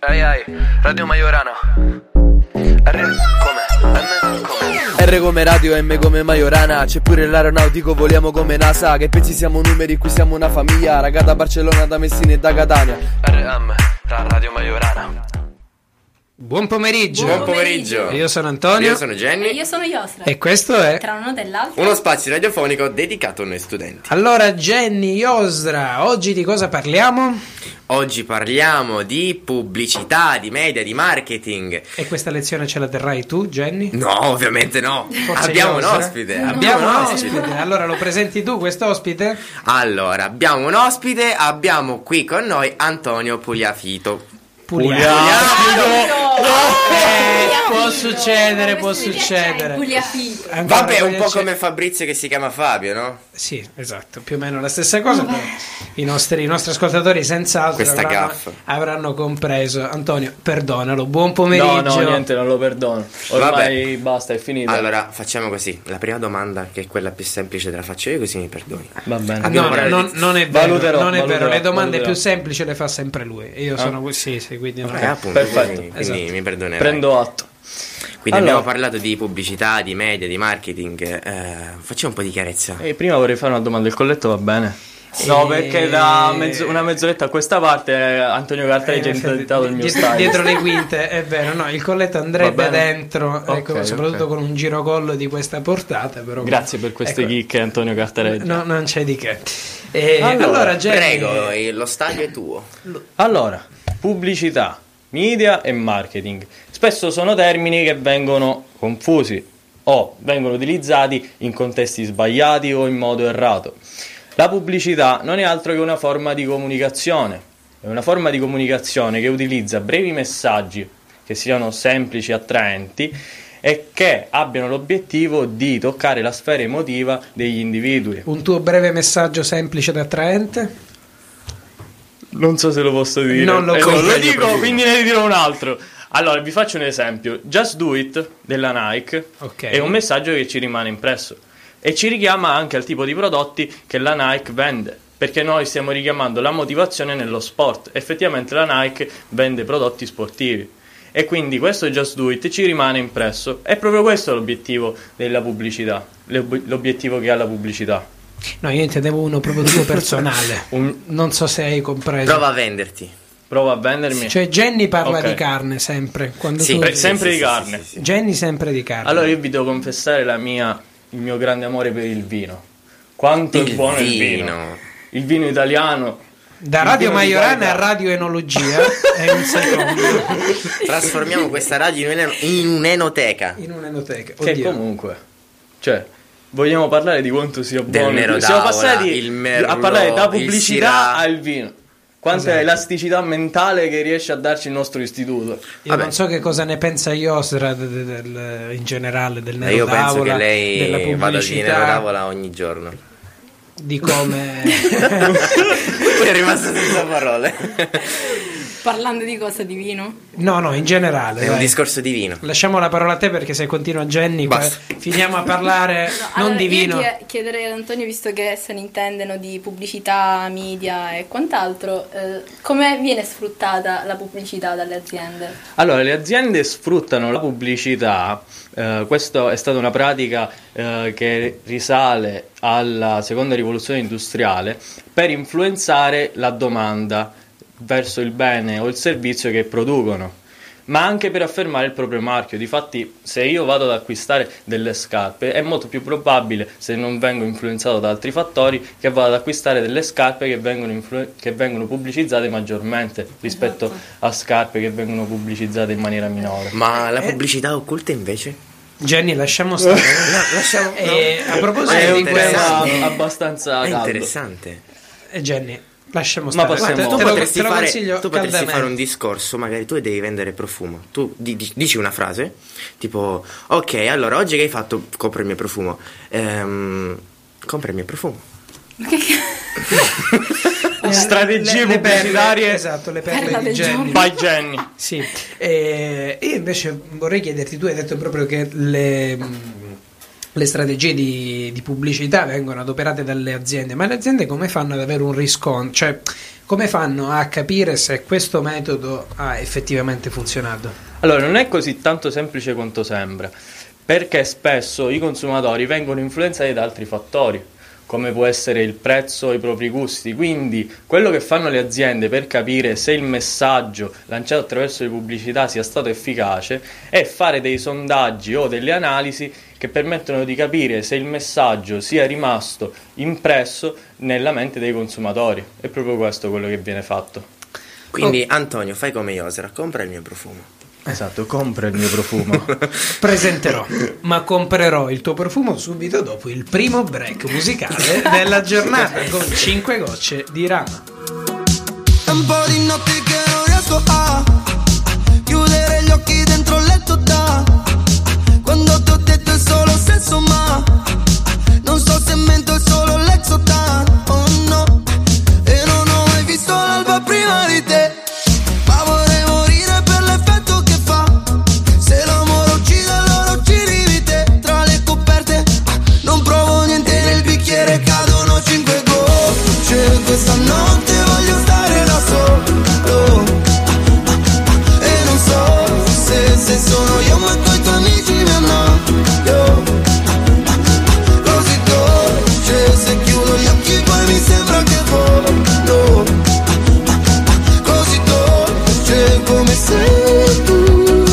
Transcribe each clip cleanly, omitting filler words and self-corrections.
Ehi, Radio Majorana. R come radio, M come Majorana. C'è pure l'aeronautico, voliamo come NASA. Che pensi siamo numeri, qui siamo una famiglia. Raga da Barcellona, da Messina e da Catania. RM, Radio Majorana. Buon pomeriggio. Buon pomeriggio. Io sono Antonio. Io sono Jenny. E io sono Yosra. E questo è Tra una nota e l'altra uno spazio radiofonico dedicato a noi studenti. Allora, Jenny, Yosra, oggi di cosa parliamo? Oggi parliamo di pubblicità, di media, di marketing. E questa lezione ce la terrai tu, Jenny? No, ovviamente no. Forse Abbiamo un Yosra? ospite. No. Abbiamo un ospite. Allora lo presenti tu, quest'ospite? Allora, abbiamo un ospite. Abbiamo qui con noi Antonio Pugliafito. Può succedere. Vabbè, un po' come Fabrizio che si chiama Fabio, no? Sì, esatto, più o meno la stessa cosa. Però i nostri ascoltatori senz'altro Questa gaffa avranno compreso. Antonio, perdonalo, buon pomeriggio. No, niente, non lo perdono. Ormai basta, è finita. Allora, facciamo così. La prima domanda, che è quella più semplice, te la faccio io, così mi perdoni. Va bene. Non è vero, Valuterò, le domande valuterò. più semplici le fa sempre lui. E io sono sì, quindi non è. Appunto, Perfetto. quindi Esatto. mi perdonerai. Prendo atto. Quindi Allora, abbiamo parlato di pubblicità, di media, di marketing. Facciamo un po' di chiarezza. prima vorrei fare una domanda. Il colletto va bene? No, perché da una mezz'oretta a questa parte Antonio Cartari ha intentato il mio style. Dietro le quinte, è vero, no, il colletto andrebbe Va bene. dentro, ecco, Ok, soprattutto ok. con un girocollo di questa portata, però. Grazie per queste ecco, chicche, Antonio Cartareggi. No, non c'è di che. Allora, Jenny, Prego, lo stadio è tuo. Allora, pubblicità, media e marketing. Spesso sono termini che vengono confusi o vengono utilizzati in contesti sbagliati o in modo errato. La pubblicità non è altro che una forma di comunicazione. È una forma di comunicazione che utilizza brevi messaggi che siano semplici e attraenti e che abbiano l'obiettivo di toccare la sfera emotiva degli individui. un tuo breve messaggio semplice ed attraente? Non so se lo posso dire. Non lo non lo puoi. dico, quindi ne dirò un altro. Allora, vi faccio un esempio. Just Do It della Nike Ok. è un messaggio che ci rimane impresso e ci richiama anche al tipo di prodotti che la Nike vende, perché noi stiamo richiamando la motivazione nello sport. Effettivamente la Nike vende prodotti sportivi e quindi questo Just Do It ci rimane impresso. È proprio questo l'obiettivo della pubblicità, l'obiettivo che ha la pubblicità. No, io intendevo uno proprio tuo personale. Non so se hai compreso. Prova a venderti. Prova a vendermi. Cioè Jenny parla Ok. di carne sempre. Quando Sì, tu... sempre di carne. sì. Jenny sempre di carne. Allora io vi devo confessare il mio grande amore per il vino. Quanto è buono il vino. Il vino italiano. Da il Radio vino di Majorana a qualità. Radio Enologia è un secondo. Trasformiamo questa radio in un'enoteca. In un'enoteca. Che Oddio. comunque, cioè, vogliamo parlare di quanto sia buono. nero Siamo d'Avola, passati il merlot, a parlare da il pubblicità Syrah. al vino. Quanta Esatto. elasticità mentale che riesce a darci il nostro istituto. Io Vabbè. non so che cosa ne pensa Yosra in generale del Nero Io penso d'Avola, che della lei vada di pubblicità, nero d'avola ogni giorno. di come È rimasto senza parole. Parlando di cosa? Di vino? no, in generale. È un dai. discorso di vino. Lasciamo la parola a te perché se continua Jenny qua Basta. finiamo a parlare non Allora, di vino. io chiederei ad Antonio, visto che se ne intendono di pubblicità, media e quant'altro, come viene sfruttata la pubblicità dalle aziende? Allora, le aziende sfruttano la pubblicità, questa è stata una pratica che risale alla seconda rivoluzione industriale, per influenzare la domanda verso il bene o il servizio che producono, ma anche per affermare il proprio marchio. Difatti, se io vado ad acquistare delle scarpe, è molto più probabile, se non vengo influenzato da altri fattori, che vado ad acquistare delle scarpe che vengono pubblicizzate maggiormente rispetto a scarpe che vengono pubblicizzate in maniera minore. Ma la pubblicità occulta invece? Jenny, lasciamo stare. Lasciamo. A proposito È di un tema interessante. abbastanza È caldo. interessante. Jenny, lasciamo Ma stare. passiamo- Guarda, Tu te lo potresti consiglio caldamente. fare un discorso, magari tu devi vendere profumo. Tu dici una frase, tipo, ok, allora oggi che hai fatto, compra il mio profumo. Compra il mio profumo. Strategie le perle, pubblicitarie esatto, le perle Perla di del Jenny. giorno. by Jenny. Sì, io invece vorrei chiederti, tu hai detto proprio che le strategie di pubblicità vengono adoperate dalle aziende, ma le aziende come fanno ad avere un riscontro? Cioè, come fanno a capire se questo metodo ha effettivamente funzionato? Allora, non è così tanto semplice quanto sembra, perché spesso i consumatori vengono influenzati da altri fattori, come può essere il prezzo e i propri gusti. Quindi quello che fanno le aziende per capire se il messaggio lanciato attraverso le pubblicità sia stato efficace è fare dei sondaggi o delle analisi che permettono di capire se il messaggio sia rimasto impresso nella mente dei consumatori. È proprio questo quello che viene fatto. Quindi Antonio, fai come Yosera, compra il mio profumo. Esatto, compra il mio profumo. Presenterò, ma comprerò il tuo profumo subito dopo il primo break musicale della giornata con 5 gocce di Rama. Un po' di notti che non riesco a chiudere gli occhi dentro il letto quando ti ho detto il solo senso, ma non so se mento, il solo l'exotan. Oh no, e non ho mai visto l'alba prima di te, ma vorrei morire per l'effetto che fa. Se l'amore uccide allora uccidi te. Tra le coperte non provo niente, nel bicchiere cadono 5 gocce. Questa notte voglio stare da solo, e non so se sono io ma coi tuoi amici mi annoio. Così dolce, se chiudo gli occhi poi mi sembra che volo. Così dolce come sei tu,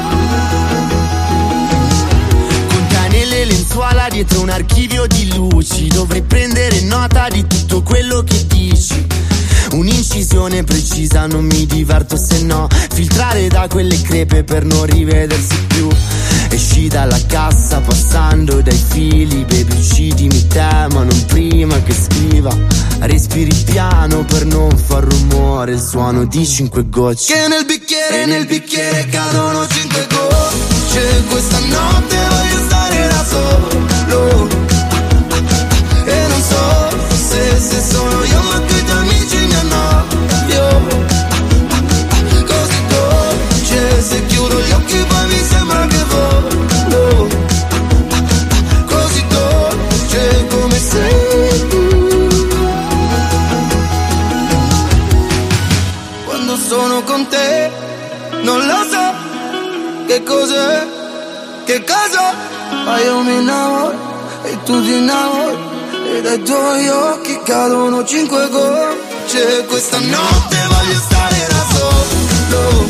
conta nelle lenzuola dietro un archivio di luci. Dovrei prendere nota di tutto quello che dici. Un'incisione precisa, non mi diverto se no. Filtrare da quelle crepe per non rivedersi più. Esci dalla cassa passando dai fili. Baby uccidimi te ma non prima che scriva. Respiri piano per non far rumore. Il suono di 5 gocce che nel bicchiere cadono 5 gocce. Questa notte voglio stare da solo, e non so se sono io ma coi tuoi amici mi annoio. Così dolce, se chiudo gli occhi poi mi sembra che volo. Così dolce come sei tu. Quando sono con te non lo so che cos'è, che cosa, ma io mi innamoro e tu ti innamori. E dai tuoi occhi cadono 5 gocce. Questa notte voglio stare da solo,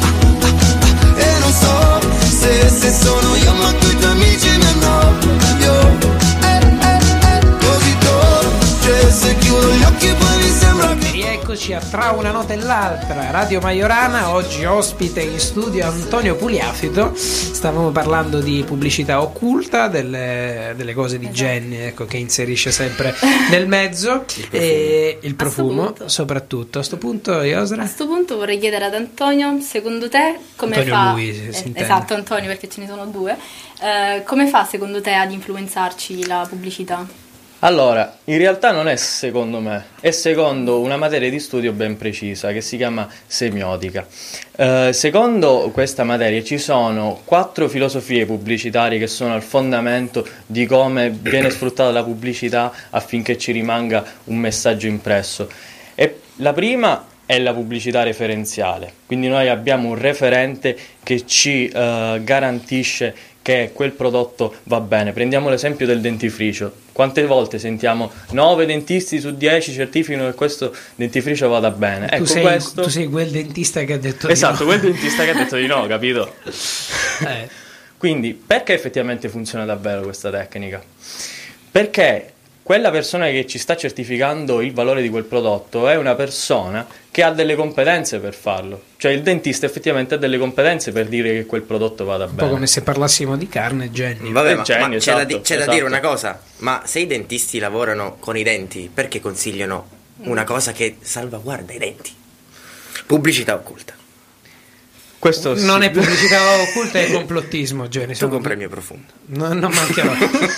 e non so se sono io ma coi tuoi amici mi annoio. Così dolce, se chiudo gli occhi poi mi sembra che... Rieccoci a Tra una nota e l'altra, Radio Majorana. Oggi ospite in studio Antonio Pugliafito. Stavamo parlando di pubblicità occulta, delle cose di Jenny, ecco, che inserisce sempre nel mezzo, e il profumo soprattutto. A sto punto, Yosra? A sto punto vorrei chiedere ad Antonio, secondo te come Antonio fa... lui, si intende. Esatto, Antonio, perché ce ne sono due. Come fa secondo te ad influenzarci la pubblicità? Allora, in realtà non è secondo me, è secondo una materia di studio ben precisa che si chiama semiotica. Secondo questa materia ci sono 4 filosofie pubblicitarie che sono al fondamento di come viene sfruttata la pubblicità affinché ci rimanga un messaggio impresso. E la prima è la pubblicità referenziale, quindi noi abbiamo un referente che ci garantisce che quel prodotto va bene. Prendiamo l'esempio del dentifricio. Quante volte sentiamo 9 dentisti su 10 certificano che questo dentifricio vada bene? Tu sei quel dentista che ha detto esatto, di no. quel dentista che ha detto di no, capito? Quindi, perché effettivamente funziona davvero questa tecnica? Perché quella persona che ci sta certificando il valore di quel prodotto è una persona che ha delle competenze per farlo. Cioè il dentista effettivamente ha delle competenze per dire che quel prodotto vada bene. Un po' come se parlassimo di carne, Jenny. Vabbè, ma Jenny, c'è esatto. da dire una cosa. Ma se i dentisti lavorano con i denti, perché consigliano una cosa che salvaguarda i denti? Pubblicità occulta. Questo sì. Non è pubblicità occulta, è complottismo, Jenny. Tu compri il mio profumo. Non mancherò.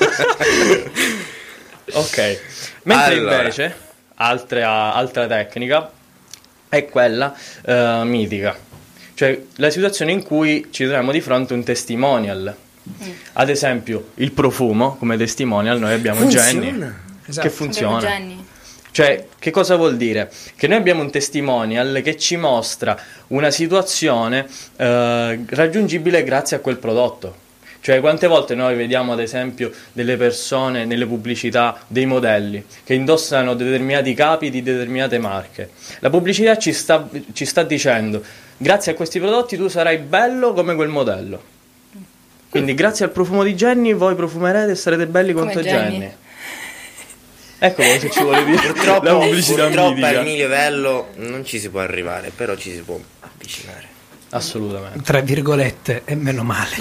Ok, mentre allora, invece altra tecnica è quella mitica, cioè la situazione in cui ci troviamo di fronte a un testimonial. Ad esempio il profumo come testimonial, noi abbiamo Jenny, Esatto. che funziona. Jenny. Cioè, che cosa vuol dire? Che noi abbiamo un testimonial che ci mostra una situazione raggiungibile grazie a quel prodotto. Cioè, quante volte noi vediamo, ad esempio, delle persone nelle pubblicità, dei modelli che indossano determinati capi di determinate marche. La pubblicità ci sta dicendo: grazie a questi prodotti tu sarai bello come quel modello. Quindi grazie al profumo di Jenny voi profumerete e sarete belli quanto Jenny. Ecco cosa ci vuole dire. Purtroppo, la pubblicità purtroppo al mio livello non ci si può arrivare, però ci si può avvicinare. Assolutamente. Tra virgolette, e meno male.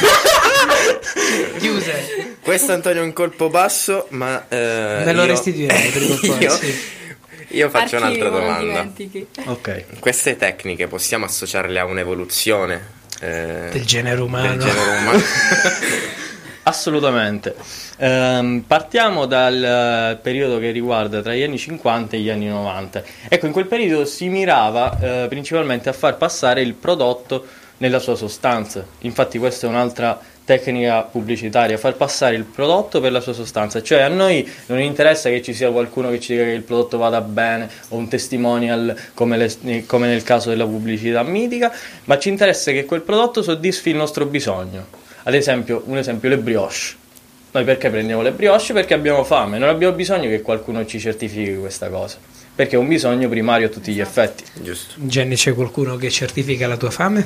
Chiuse. Questo Antonio è un colpo basso, ma me lo restituirei per colpo io faccio un'altra domanda. Ok. Queste tecniche possiamo associarle a un'evoluzione del genere umano? Assolutamente. Partiamo dal periodo che riguarda tra gli anni 50 e gli anni 90. Ecco, in quel periodo si mirava principalmente a far passare il prodotto nella sua sostanza. Infatti questa è un'altra tecnica pubblicitaria, far passare il prodotto per la sua sostanza. Cioè, a noi non interessa che ci sia qualcuno che ci dica che il prodotto vada bene o un testimonial come nel caso della pubblicità mitica, ma ci interessa che quel prodotto soddisfi il nostro bisogno. Ad esempio, le brioche. Noi perché prendiamo le brioche? Perché abbiamo fame, non abbiamo bisogno che qualcuno ci certifichi questa cosa, perché è un bisogno primario a tutti gli effetti. Giusto. Jenny, c'è qualcuno che certifica la tua fame?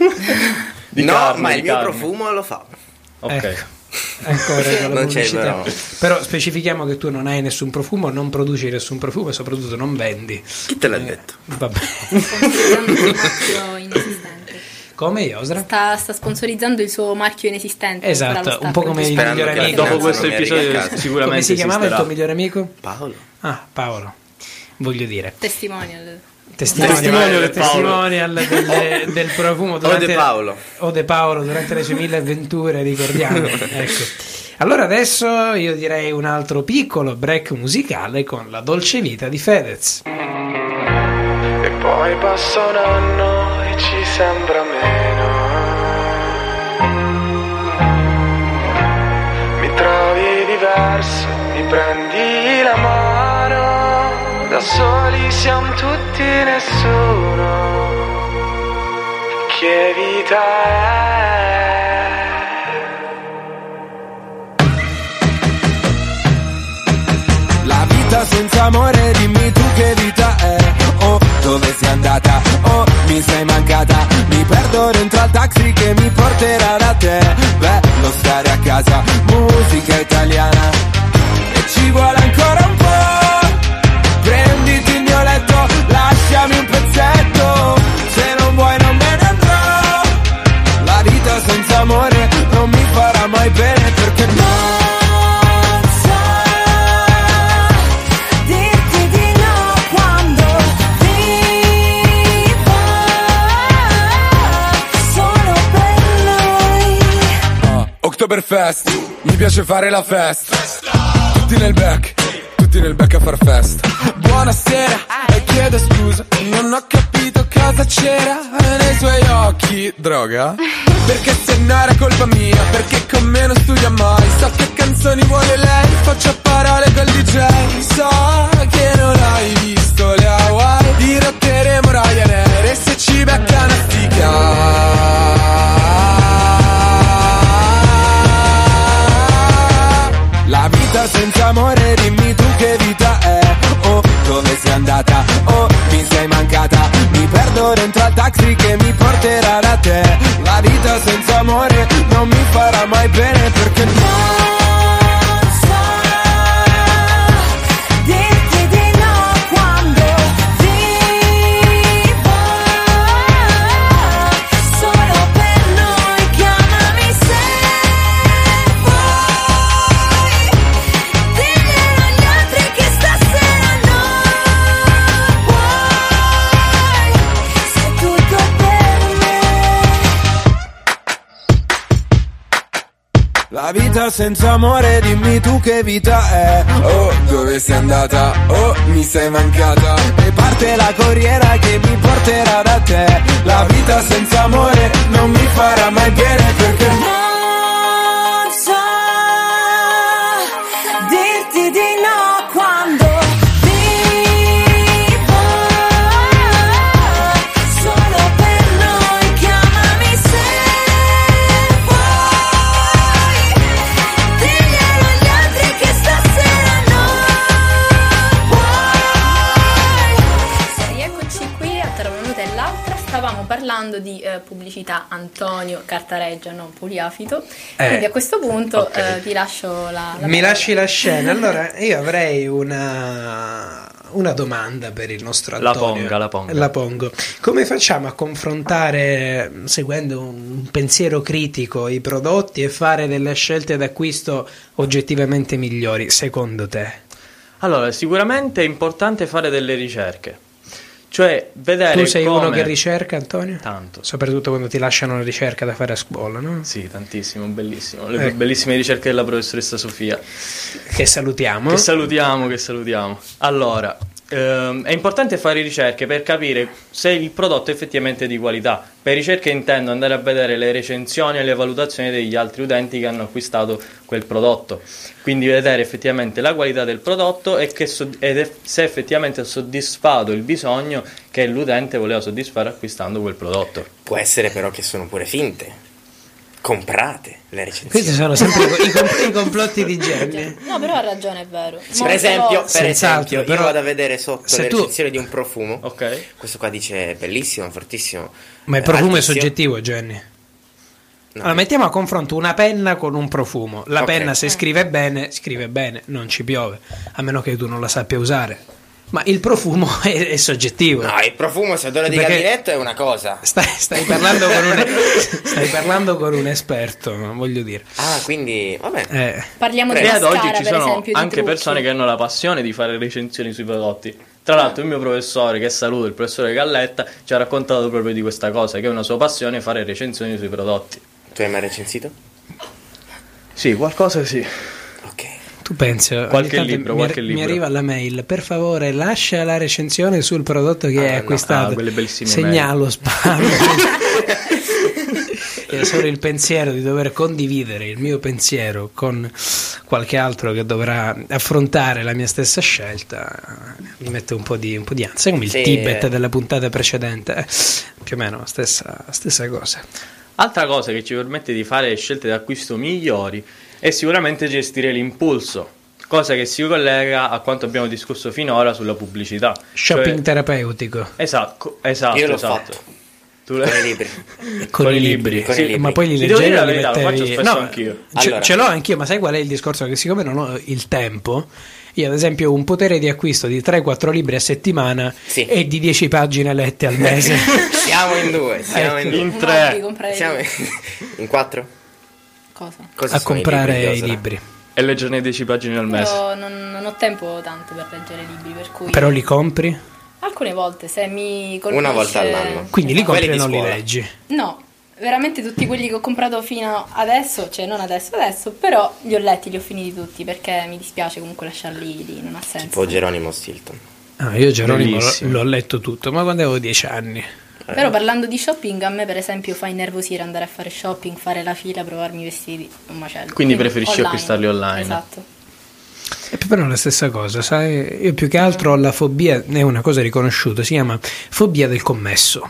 Ma il mio profumo lo fa. Ok. Ecco. Ancora con la Non c'è, pubblicità. Però specifichiamo che tu non hai nessun profumo, non produci nessun profumo e soprattutto non vendi. Chi te l'ha detto? Vabbè. Inesistente. Come Iosra? Sta sponsorizzando il suo marchio inesistente. Esatto, un po' come il Sperando migliore che amico. Dopo questo episodio sicuramente Come si chiamava il esisterà. tuo migliore amico? Paolo. Ah, Paolo. Voglio dire. Testimonial. Testimonial del profumo durante Ode Paolo. Ode Paolo durante le sue 1000 avventure, ricordiamo. Ecco. Allora adesso io direi un altro piccolo break musicale con La dolce vita di Fedez. E poi passa un anno e ci sembra meno. Mi trovi diverso, mi prendi la mano. Da soli siamo tutti nessuno. Che vita è? La vita senza amore, dimmi tu che vita è. Oh, dove sei andata? Oh, mi sei mancata. Mi perdo dentro al taxi che mi porterà da te. Bello stare a casa, musica italiana. E ci vuole ancora un po'. Prenditi il mio letto, lasciami un pezzetto. Se non vuoi non me ne andrò. La vita senza amore non mi farà mai bene perché no. Oktoberfest, mi piace fare la festa. Tutti nel back a far festa. Buonasera, e chiedo scusa, non ho capito cosa c'era nei suoi occhi. Droga? Perché se no era colpa mia, perché con me non studia mai. So che canzoni vuole lei, faccio a parole col DJ. So che non hai visto le Hawaii, dirotteremo Ryanair e se ci becca una stica. La vita senza amore, dimmi tu che vita è. Oh, dove sei andata? Oh, mi sei mancata. Mi perdo dentro al taxi che mi porterà da te. La vita senza amore non mi farà mai bene perché no. La vita senza amore, dimmi tu che vita è. Oh, dove sei andata? Oh, mi sei mancata. E parte la corriera che mi porterà da te. La vita senza amore non mi farà mai bene perché non so dirti di no quando stavamo parlando di pubblicità, Antonio Cartareggia, non Pugliafito. Quindi a questo punto ti lascio la Mi lasci la scena. Allora, io avrei una domanda per il nostro Antonio. La pongo. Come facciamo a confrontare, seguendo un pensiero critico, i prodotti e fare delle scelte d'acquisto oggettivamente migliori, secondo te? Allora, sicuramente è importante fare delle ricerche. Cioè, vedere. Tu sei uno che ricerca, Antonio? Tanto. Soprattutto quando ti lasciano una ricerca da fare a scuola, no? Sì, tantissimo, bellissimo. Le bellissime ricerche della professoressa Sofia. Che salutiamo. Che salutiamo. Allora, è importante fare ricerche per capire se il prodotto è effettivamente di qualità. Per ricerche intendo andare a vedere le recensioni e le valutazioni degli altri utenti che hanno acquistato quel prodotto, quindi vedere effettivamente la qualità del prodotto e se effettivamente ha soddisfatto il bisogno che l'utente voleva soddisfare acquistando quel prodotto. Può essere però che sono pure finte, comprate le recensioni. Questi sono sempre i complotti di Jenny. No, però ha ragione, è vero. Per esempio, Senz'altro, io vado a vedere sotto se le tu- recensioni di un profumo. Ok. Questo qua dice bellissimo, fortissimo. Ma il profumo è altissimo. soggettivo, Jenny. No. Allora, mettiamo a confronto una penna con un profumo. La Ok. penna, se scrive bene, non ci piove, a meno che tu non la sappia usare. Ma il profumo è soggettivo. No, il profumo, se odore di Perché gabinetto è una cosa. Stai parlando con un esperto, voglio dire. Ah, quindi, vabbè. Parliamo di E ad mascara, oggi ci per sono esempio, di anche trucchi. persone che hanno la passione di fare recensioni sui prodotti. Tra l'altro il mio professore, che saluto, il professore Galletta, ci ha raccontato proprio di questa cosa, che è una sua passione fare recensioni sui prodotti. Tu hai mai recensito? Sì, qualcosa sì. Ok. Tu pensi, ogni Qualche tanto libro, mi qualche libro. arriva la mail, per favore lascia la recensione sul prodotto che hai no. acquistato. Quelle bellissime Segnalo spam. E solo il pensiero di dover condividere il mio pensiero con qualche altro che dovrà affrontare la mia stessa scelta mi mette un po' di ansia, come il Sì. Tibet della puntata precedente, più o meno stessa cosa. Altra cosa che ci permette di fare scelte d'acquisto migliori è sicuramente gestire l'impulso, cosa che si collega a quanto abbiamo discusso finora sulla pubblicità. Shopping Cioè- terapeutico esatto. Io l'ho esatto. fatto. Tu Con i libri. con i libri. Con i Sì, libri. ma poi li Ti devo leggevi dire o la li verità, lo faccio mettevi? spesso No, anch'io. Allora. ce l'ho anch'io, ma sai qual è il discorso? Che siccome non ho il tempo, io ad esempio ho un potere di acquisto di 3-4 libri a settimana Sì. e di 10 pagine lette al mese. Siamo in due. In Ma tre. devi comprare Siamo in 4? cosa? Cosa A sono comprare i i libri? libri. E leggerne 10 pagine al mese. Io non ho tempo tanto per leggere libri, per cui Però li compri? alcune volte se mi colpisce... Una volta all'anno. Quindi li compri e Quelli di non li scuola. leggi. No, veramente tutti quelli che ho comprato fino adesso, cioè non adesso, però li ho letti, li ho finiti tutti, perché mi dispiace comunque lasciarli lì, non ha senso. Tipo Geronimo Stilton. Ah, io Geronimo Bellissimo. l'ho letto tutto, ma quando avevo 10 anni. Però parlando di shopping, a me per esempio fa innervosire andare a fare shopping, fare la fila, provarmi i vestiti, un macello. Quindi preferisci online. acquistarli online. Esatto. E più o meno la stessa cosa, sai? Io più che altro ho la fobia, è una cosa riconosciuta, si chiama fobia del commesso.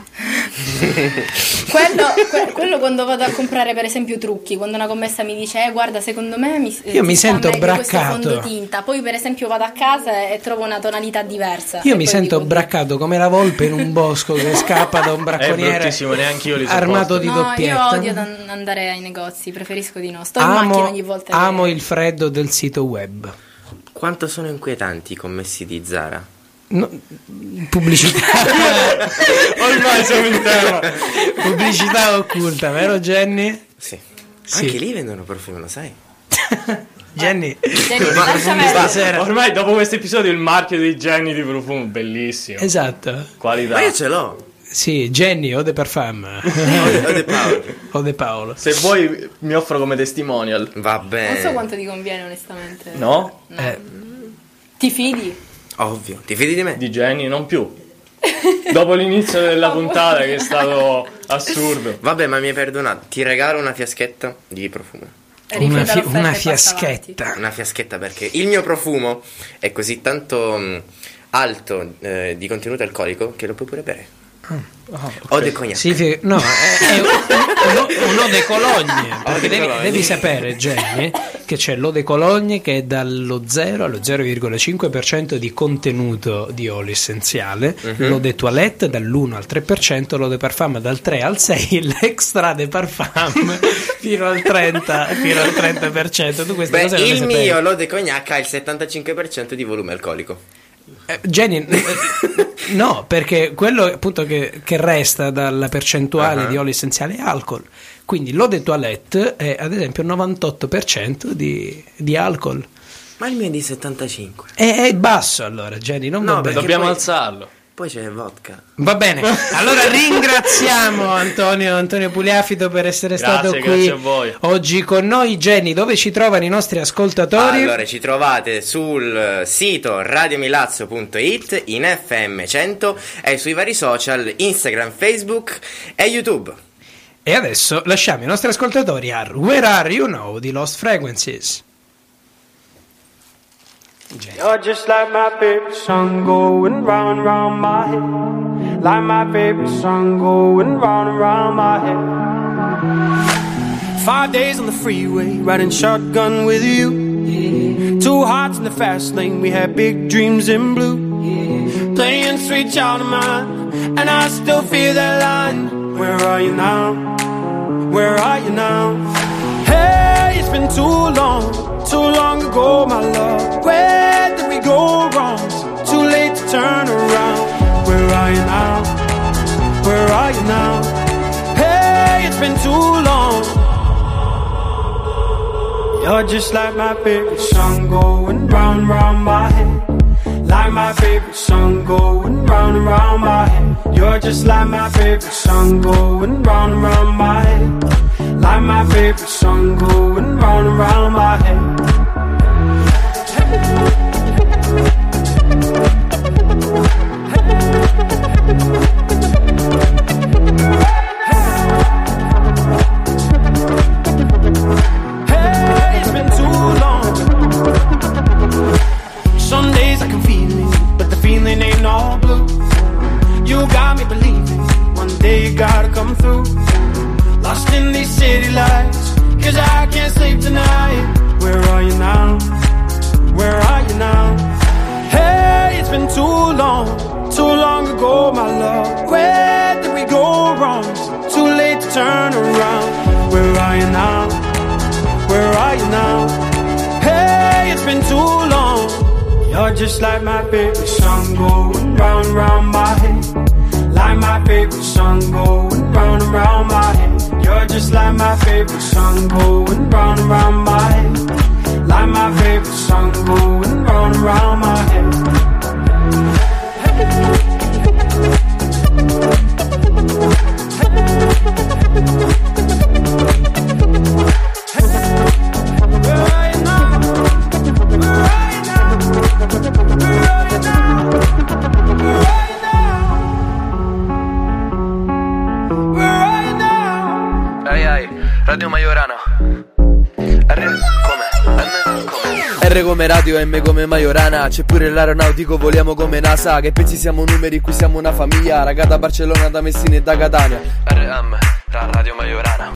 Quello quando vado a comprare per esempio trucchi, quando una commessa mi dice guarda secondo me Io mi sta sento meglio questo braccato. fondotinta, poi per esempio vado a casa e trovo una tonalità diversa. Io E mi poi sento dico, braccato come la volpe in un bosco che scappa da un È bracconiere bruttissimo, neanche io li sopporto. armato di no, doppietta. io odio andare ai negozi, preferisco di no. Sto in macchina ogni volta. Amo il freddo del sito web. Quanto sono inquietanti i commessi di Zara? No, pubblicità. Ormai siamo in tema. Pubblicità occulta, vero Jenny? Sì. Sì. Anche lì vendono profumi, lo sai? Jenny, Lasciami stasera. Ormai dopo questo episodio il marchio di Jenny di profumo, bellissimo. Esatto. Qualità. Ma io ce l'ho. Sì, Jenny Eau de Parfum. Ode Paolo. Eau de Paolo. Se vuoi mi offro come testimonial. Va Non bene. so quanto ti conviene onestamente. No? Ti fidi? Ovvio. Ti fidi di me? Di Jenny non più. Dopo l'inizio della puntata che è stato assurdo. Vabbè, ma mi hai perdonato. Ti regalo una fiaschetta di profumo. Rifiuta l'offerta Una e passa fiaschetta. Una fiaschetta perché il mio profumo è così tanto alto di contenuto alcolico che lo puoi pure bere. O de cognac. Sì, no, è un eau de cologne, perché devi sapere, Jenny, che c'è l'eau de cologne che è dallo 0 allo 0,5% di contenuto di olio essenziale, l'eau de toilette dall'1 al 3%, l'eau de parfum dal 3 al 6%, l'extra de parfum fino al 30%. Tu queste cose non le il sapevi? mio l'eau de cognac ha il 75% di volume alcolico. Jenny, no, perché quello appunto che resta dalla percentuale di olio essenziale è alcol. Quindi l'eau de toilette è ad esempio 98% di alcol. Ma il mio è di 75. È basso allora, Jenny, non va bene. Dobbiamo alzarlo. Poi c'è vodka. Va bene, allora ringraziamo Antonio Pugliafito per essere stato qui grazie a voi. oggi con noi. Jenny, dove ci trovano i nostri ascoltatori? Allora, ci trovate sul sito radiomilazzo.it, in FM 100 e sui vari social Instagram, Facebook e YouTube. E adesso lasciamo i nostri ascoltatori a Where Are You Now di Lost Frequencies. You're just like my favorite song going round and round my head. Like my favorite song going round and round my head. 5 days on the freeway, riding shotgun with you. 2 hearts in the fast lane, we had big dreams in blue. Playing Sweet Child of Mine, and I still feel that line. Where are you now? Where are you now? Hey, it's been too long ago, my love. Where did we go wrong? Too late to turn around. Where are you now? Where are you now? Hey, it's been too long. You're just like my favorite song going round and round my head. Like my favorite song going round and round my head. You're just like my favorite song going round and round my head. Like my favorite song going round and round my head. Hey, it's been too long. Some days I can feel it, but the feeling ain't all blue. You got me believing one day you gotta come through. Lost in these city lights, 'cause I can't sleep tonight. Where are you now? Where are you now? Hey, it's been too long ago, my love. Where did we go wrong? Too late to turn around. Where are you now? Where are you now? Hey, it's been too long. You're just like my favorite song going round and round my head. Like my favorite song going round and round my head. You're just like my favorite song going round and round my head. Like my favorite song going round and round my head. Radio Majorana. R come radio, M come Majorana. C'è pure l'aeronautico, voliamo come NASA. Che pensi siamo numeri, qui siamo una famiglia. Raga da Barcellona, da Messina e da Catania. Radio Majorana.